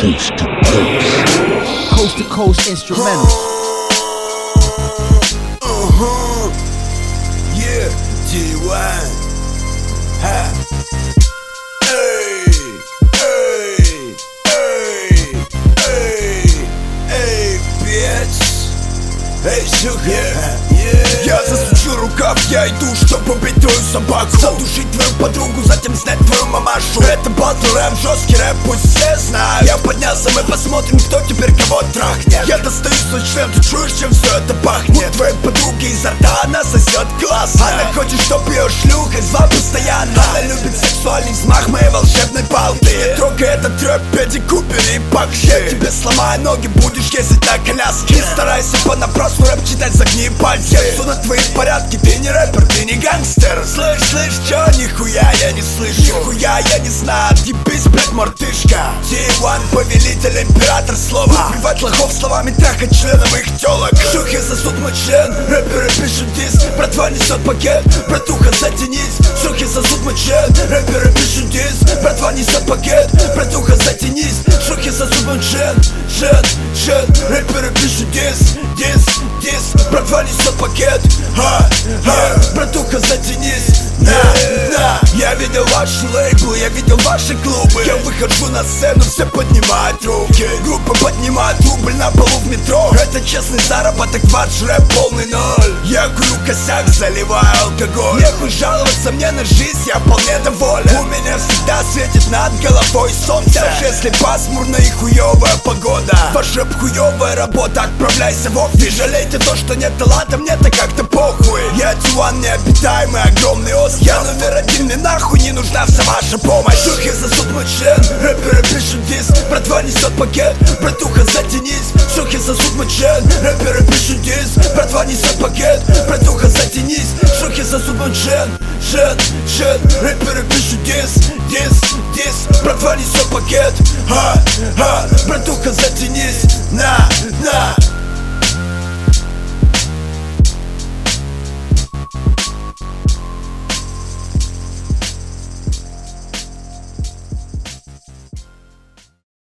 Coast to coast instrumental. Yeah, G1. Ha. Эй, эй, эй, эй, эй, bitch. Эй, sugar. Я засучу рукав, я иду, чтобы убить твою собаку, задушить твою подругу, затем снять твою мамашу. Это батл рэп, жесткий рэп, пусть все знают. Я поднялся, мы посмотрим, кто теперь кого трахнет. Я достаю свой член, ты чуешь, чем все это пахнет? У твоей подруги изо рта она сосет классно. Она хочет, чтоб ее шлюхой звал постоянно. Она любит сексуальный взмах моей волшебной палки. Трогай этот рэп, Педи Купер и Бакши. Я тебе сломаю ноги, будешь ездить на коляске. Не старайся понапрасну рэп читать, загни пальцы. Я на твои порядки, ты не рэпер, ты не гангстер. Слышь, чё, нихуя я не слышу, нихуя я не знаю, отъебись, блядь, мартышка. G1, повелитель, император слова. Убивать лохов словами, трахать членом их тёлок. Шлюхи сосут мой член, рэперы пишут диск. Братва несет пакет, братуха затянись. Шлюхи сосут мой член, рэперы пишут диск. Братва несет пакет, братуха затянись. Шлюхи сосут мой член, рэперы пишут диск. Братва несет пакет, братуха затянись. Я видел ваши лейблы, я видел ваши клубы. Я выхожу на сцену, все поднимают руки. Группа поднимает рубль на полу в метро. Это честный заработок, ваш рэп полный ноль. Я курю косяк, заливаю алкоголь. Нехуй жаловаться мне на жизнь, я вполне доволен. У меня всегда светит над головой солнце, даже если пасмурная и хуёвая погода. Ваш рэп хуёвая работа, отправляйся в офис. Жалейте то, что нет таланта, мне-то как-то похуй. Я G1 необитаемый, огромный остров. Я номер один, мне нахуй не нужна вся ваша помощь. Шлюхи засут мой член, рэперы пишут диск. Братва несет пакет, братуха затянись. Шлюхи засут мой член, рэперы пишут диск. Братва несет пакет, братуха затянись. Шлюхи засут мой член, рэперы пишут диск. Братва несет пакет, братуха затянись. На